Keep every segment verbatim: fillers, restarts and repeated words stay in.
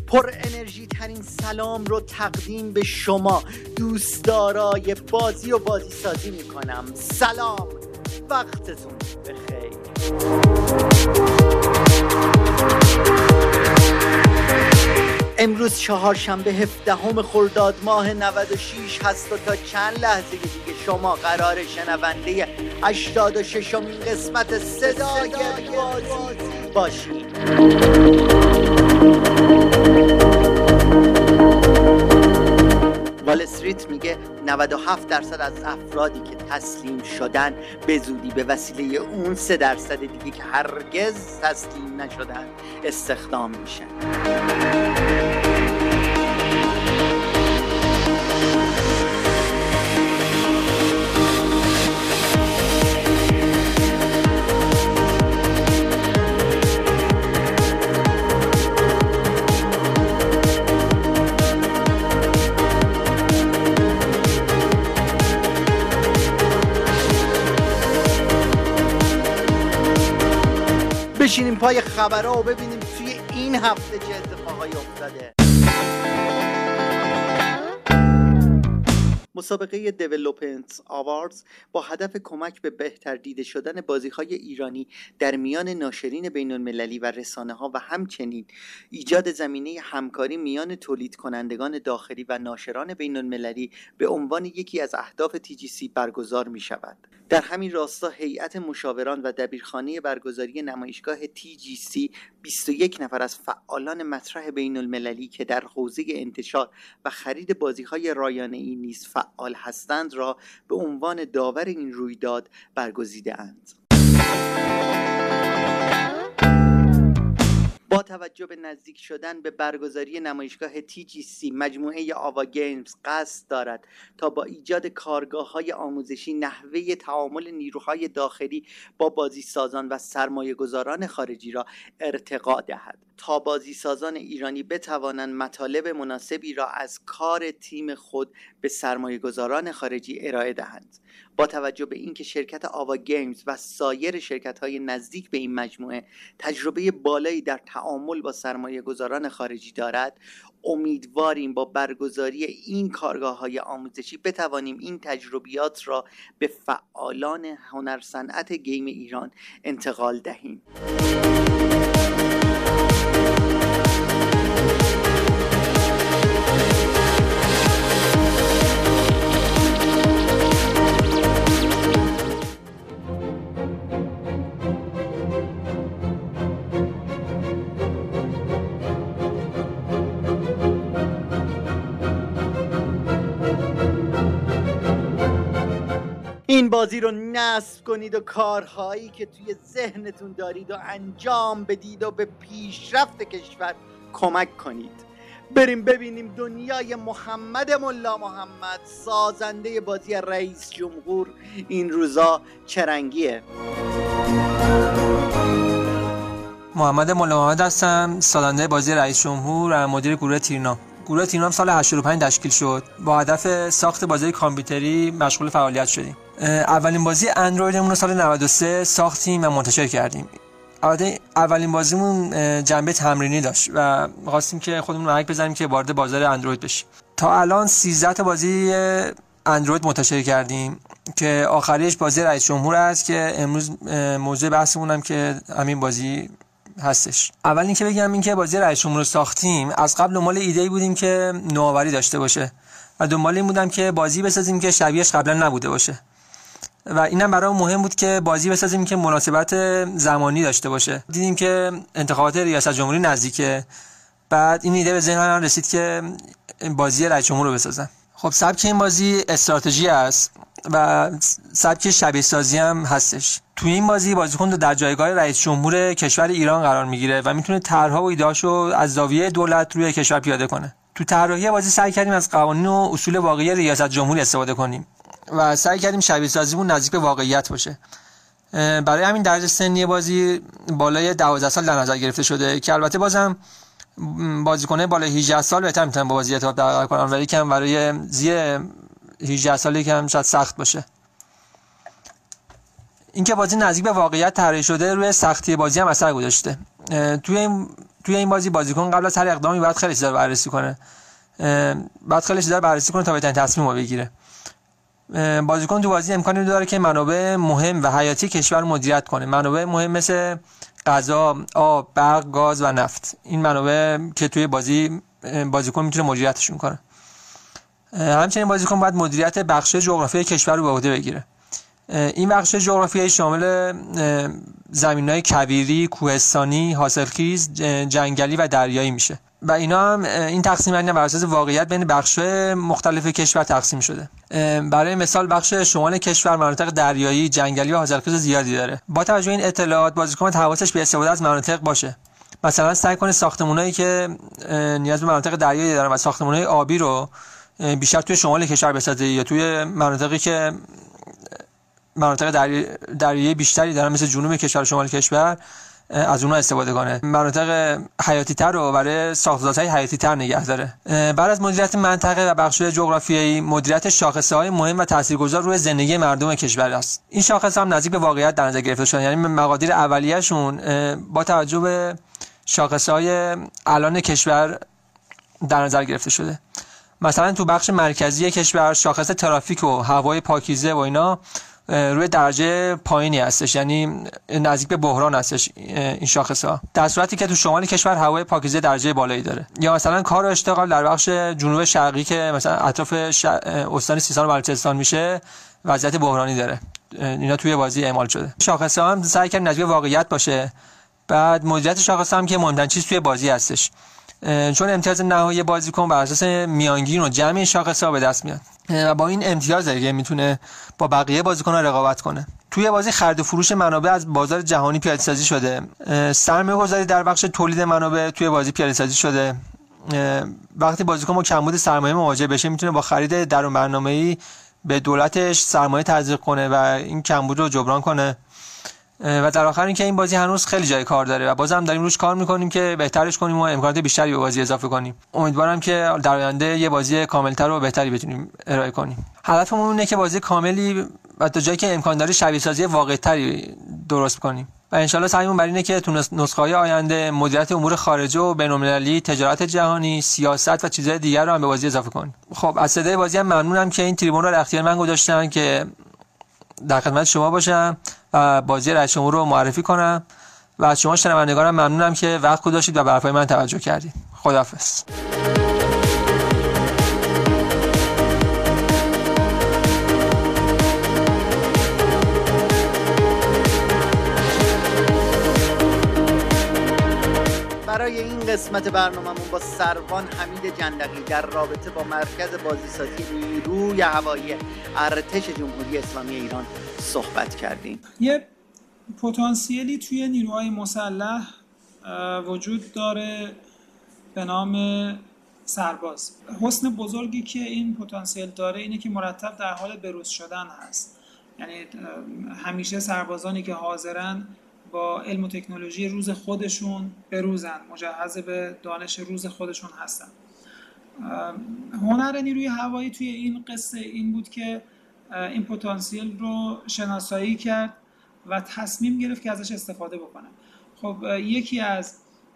پر انرژی ترین سلام رو تقدیم به شما دوستدارای بازی و بازی سازی میکنم. سلام، وقتتون بخیر. امروز چهارشنبه هفدهم خرداد ماه نود و شش هست و تا چند لحظه دیگه شما قرار شنونده هشتاد و ششمین قسمت صدای بازی باشید. وال استریت میگه نود و هفت درصد از افرادی که تسلیم شدن به زودی به وسیله اون سه درصد دیگه که هرگز تسلیم نشدن استخدام میشن. بشینیم پای خبرها و ببینیم توی این هفته چه اتفاقایی افتاده. مسابقه دیولپمنت آواردز با هدف کمک به بهتر دیده شدن بازی‌های ایرانی در میان ناشرین بین‌المللی و رسانه‌ها و همچنین ایجاد زمینه همکاری میان تولید کنندگان داخلی و ناشران بین‌المللی به عنوان یکی از اهداف تی جی سی برگزار می‌شود. در همین راستا هیئت مشاوران و دبیرخانه برگزاری نمایشگاه تی جی سی بیست و یک نفر از فعالان مطرح بین‌المللی که در حوزه انتشار و خرید بازی‌های رایانه‌ای نیز فعال هستند را به عنوان داور این رویداد برگزیده‌اند. با توجه به نزدیک شدن به برگزاری نمایشگاه تی جی سی، مجموعه آوا گیمز قصد دارد تا با ایجاد کارگاه‌های آموزشی نحوه تعامل نیروهای داخلی با بازیسازان و سرمایه‌گذاران خارجی را ارتقا دهد تا بازیسازان ایرانی بتوانند مطالب مناسبی را از کار تیم خود به سرمایه‌گذاران خارجی ارائه دهند. با توجه به اینکه شرکت آوا گیمز و سایر شرکت‌های نزدیک به این مجموعه تجربه بالایی در تعامل با سرمایه‌گذاران خارجی دارد، امیدواریم با برگزاری این کارگاه‌های آموزشی بتوانیم این تجربیات را به فعالان هنر صنعت گیم ایران انتقال دهیم. این بازی رو نصب کنید و کارهایی که توی ذهنتون دارید و انجام بدید و به پیشرفت کشور کمک کنید. بریم ببینیم دنیای محمد ملا محمد، سازنده بازی رئیس جمهور، این روزا چه رنگیه. محمد ملا محمد هستم، سازنده بازی رئیس جمهور و مدیر گروه تیرنا. گروه تیرنا سال هشتاد و پنج تشکیل شد. با هدف ساخت بازی کامپیوتری مشغول فعالیت شدیم. اولین بازی اندرویدمون رو سال نود و سه ساختیم و منتشر کردیم. البته اولین بازیمون جنبه تمرینی داشت و خواستیم که خودمون رو حک بزنیم که وارد بازار اندروید بشیم. تا الان سیزده تا بازی اندروید منتشر کردیم که آخریش بازی رئیس جمهور است که امروز موضوع بحثمون هم که همین بازی هستش. اول اینکه بگم اینکه بازی رئیس جمهور رو ساختیم، از قبل دنبال ایده‌ای بودیم که نوآوری داشته باشه و دنبال این بودم که بازی بسازیم که شبیهش قبلا نبوده باشه و اینم برام مهم بود که بازی بسازیم که مناسبت زمانی داشته باشه. دیدیم که انتخابات ریاست جمهوری نزدیکه، بعد این ایده به ذهنم رسید که بازی رئیس جمهور رو بسازم. خب سبک این بازی استراتژی است و سبک شبیه سازی هم هستش. توی این بازی بازیکن در جایگاه رئیس جمهور کشور ایران قرار میگیره و میتونه طرح‌ها و ایده‌هاشو از زاویه دولت روی کشور پیاده کنه. تو طراحی بازی سعی کردیم از قوانین و اصول واقعی ریاست جمهوری استفاده کنیم و سعی کردیم شبیه سازیمون نزدیک به واقعیت باشه. برای همین درجه سنی بازی بالای دوازده سال در نظر گرفته شده که البته بازم بازیکن‌های بالای هجده سال بهتر میتونن با بازی ارتباط برقرار کنن، ولی کم برای زیر هجده سالی که هم شاید سخت باشه. اینکه بازی نزدیک به واقعیت طراحی شده روی سختی بازی هم اثر گذاشته. توی این توی این بازی بازیکن قبل از هر اقدامی باید خیلی چیزا بررسی کنه، باید خیلی چیزا بررسی کنه تا بتونه تصمیم بگیره. بازیکن تو بازی امکانی داره که منابع مهم و حیاتی کشور مدیریت کنه. منابع مهم مثل غذا، آب، برق، گاز و نفت. این منابع که توی بازی بازیکن میتونه مدیریتشون کنه. همچنین بازیکن باید مدیریت بخش جغرافیایی کشور رو به عهده بگیره. این بخش جغرافیایی شامل زمین‌های کویری، کوهستانی، حاصلخیز، جنگلی و دریایی میشه و اینا هم این تقسیم بندی بر اساس واقعیت بین بخش‌های مختلف کشور تقسیم شده. برای مثال بخش شمال کشور مناطق دریایی، جنگلی و حاصلخیز زیادی داره. با توجه به این اطلاعات بازیکن حواسش به استفاده از مناطق باشه. مثلا سعی کنه ساختمانایی که نیاز به مناطق دریایی دارن و ساختمان‌های آبی رو بیشتر توی شمال کشور بسازه یا توی مناطقی که مناطق دریایی بیشتری دارن مثل جنوب کشور و شمال کشور از اونها استفاده کنه. مناطق حیاتی تر رو برای ساخت‌وسازهای حیاتی تر نگه داره. بعد از مدیریت منطقه و بخش‌های جغرافیایی، مدیریت شاخصه‌های مهم و تاثیرگذار روی زندگی مردم کشور است. این شاخص‌ها هم نزدیک به واقعیت در نظر گرفته شدن، یعنی مقادیر اولیه‌شون با توجه به شاخص‌های الان کشور در نظر گرفته شده. مثلا تو بخش مرکزی کشور شاخص ترافیک و هوای پاکیزه و اینا روی درجه پایینی هستش، یعنی نزدیک به بحران هستش این شاخص ها، در صورتی که تو شمال کشور هوای پاکیزه درجه بالایی داره. یا مثلا کار و اشتغال در بخش جنوب شرقی که مثلا اطراف استان سیستان و بلوچستان میشه وضعیت بحرانی داره. اینا توی بازی اعمال شده. شاخص ها هم سعی کردن نزدیک واقعیت باشه. بعد مدیریت شاخص هم که مهمترین چیز توی بازی هستش، چون امتیاز نهایی بازیکن بر اساس میانگین و جمع شاخص‌ها به دست میاد و با این امتیاز دیگه میتونه با بقیه بازیکن‌ها رقابت کنه. توی بازی خرید و فروش منابع از بازار جهانی پیاده‌سازی شده. سرمایه‌گذاری در بخش تولید منابع توی بازی پیاده‌سازی شده. وقتی بازیکن با کمبود سرمایه مواجه بشه میتونه با خرید درون برنامه‌ای به دولتش سرمایه تزریق کنه و این کمبود رو جبران کنه. و در آخر اینکه این بازی هنوز خیلی جای کار داره و بازم داریم روش کار میکنیم که بهترش کنیم و امکانات بیشتری به بازی اضافه کنیم. امیدوارم که در آینده یه بازی کاملتر و بهتری بتونیم ارائه کنیم. هدفمون اینه که بازی کاملی و تا جایی که امکان داره شبیه سازی واقعی‌تری درست کنیم و ان شاءالله سعیمون بر اینه که تو نسخه‌های آینده مدیریت امور خارجه و بین‌المللی، تجارت جهانی، سیاست و چیزهای دیگر رو هم به بازی اضافه کنیم. خب از صدای بازی هم ممنونم که این تریبون رو در اختیار من گذاشتن که در خدمت شما باشم و بازی رئیس جمهور رو معرفی کنم و از شما شنوندگانم ممنونم که وقت گذاشتید و به حرفای من توجه کردید. خداحافظ. برای این قسمت برنامه‌مون با سروان حمید جندقی در رابطه با مرکز بازیسازی نیروی هوایی ارتش جمهوری اسلامی ایران صحبت کردیم. یه پتانسیلی توی نیروهای مسلح وجود داره به نام سرباز. حسن بزرگی که این پتانسیل داره اینه که مرتب در حال بروز شدن هست، یعنی همیشه سربازانی که حاضرن با علم و تکنولوژی روز خودشون بروزن، مجهز به دانش روز خودشون هستن. هنر نیروی هوایی توی این قصه این بود که این پتانسیل رو شناسایی کرد و تصمیم گرفت که ازش استفاده بکنه. خب یکی از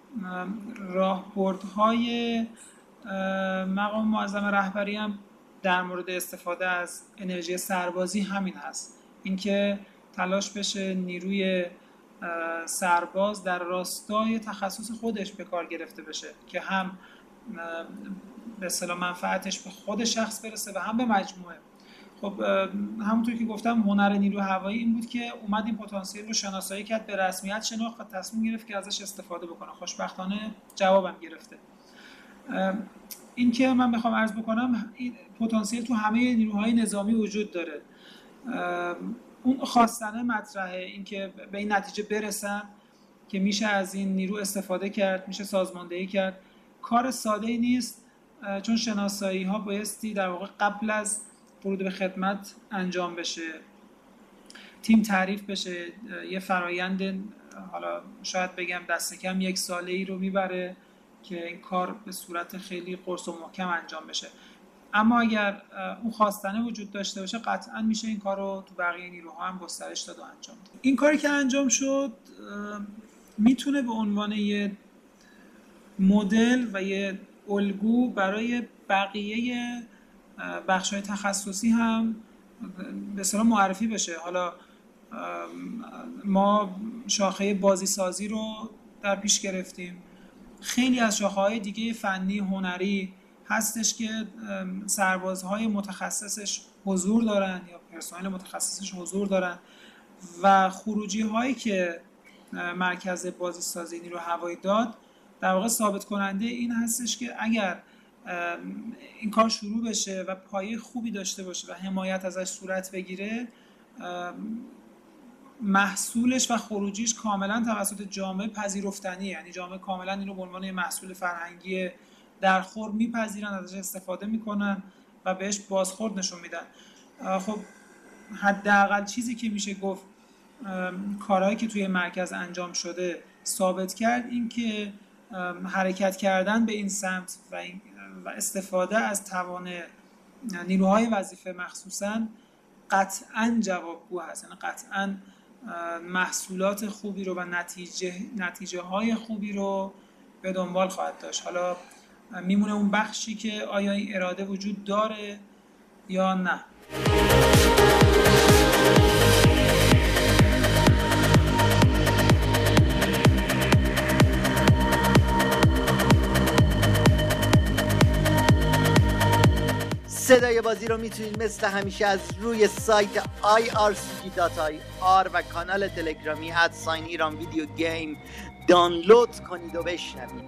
راهبردهای مقام معظم رهبری هم در مورد استفاده از انرژی سربازی همین هست، اینکه تلاش بشه نیروی سرباز در راستای تخصص خودش به کار گرفته بشه که هم به اصطلاح منفعتش به خود شخص برسه و هم به مجموعه. خب همونطور که گفتم هنر نیروی هوایی این بود که اومد این پتانسیل رو شناسایی کرد، به رسمیت شناخت و تصمیم گرفت که ازش استفاده بکنه. خوشبختانه جوابم گرفته. این که من میخوام عرض بکنم این پتانسیل تو همه نیروهای نظامی وجود داره. اون خواستنه مطرحه، این که به این نتیجه برسن که میشه از این نیرو استفاده کرد، میشه سازماندهی کرد. کار ساده ای نیست، چون شناسایی ها بایستی در واقع قبل از ورود به خدمت انجام بشه، تیم تعریف بشه، یه فرایند حالا شاید بگم دست کم یک ساله ای رو میبره که این کار به صورت خیلی قرص و محکم انجام بشه. اما اگر اون خواستنه وجود داشته باشه قطعا میشه این کار رو تو بقیه نیروها هم گسترش داد و انجام داد. این کاری که انجام شد میتونه به عنوان یه مدل و یه الگو برای بقیه بخش‌های تخصصی هم به اصطلاح معرفی بشه. حالا ما شاخه بازی سازی رو در پیش گرفتیم، خیلی از شاخه‌های دیگه فنی هنری هستش که سربازهای متخصصش حضور دارن یا پرسنل متخصصش حضور دارن و خروجی هایی که مرکز بازی سازی نیرو هوایی داد در واقع ثابت کننده این هستش که اگر این کار شروع بشه و پایه خوبی داشته باشه و حمایت ازش صورت بگیره، محصولش و خروجیش کاملا توسط جامعه پذیرفتنیه. یعنی جامعه کاملا این رو به عنوان محصول فرهنگی درخور میپذیرن، ازش استفاده میکنن و بهش بازخورد نشون میدن. خب حداقل چیزی که میشه گفت کارهایی که توی مرکز انجام شده ثابت کرد این که حرکت کردن به این سمت و, این و استفاده از توان نیروهای وظیفه مخصوصاً قطعاً جوابگو هست. یعنی قطعاً محصولات خوبی رو و نتیجه نتیجه های خوبی رو به دنبال خواهد داشت. حالا میمونه اون بخشی که آیا این اراده وجود داره یا نه. صدای بازی رو میتونید مثل همیشه از روی سایت آی آر سی جی دات آی آر و کانال تلگرامی ادساین ایران ویدیو گیم دانلود کنید و بشنوید.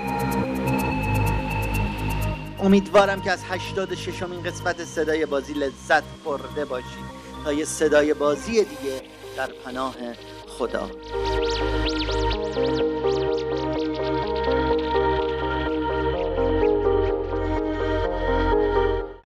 امیدوارم که از هشتاد و ششمین قسمت صدای بازی لذت برده باشید. تا یه صدای بازی دیگه، در پناه خدا.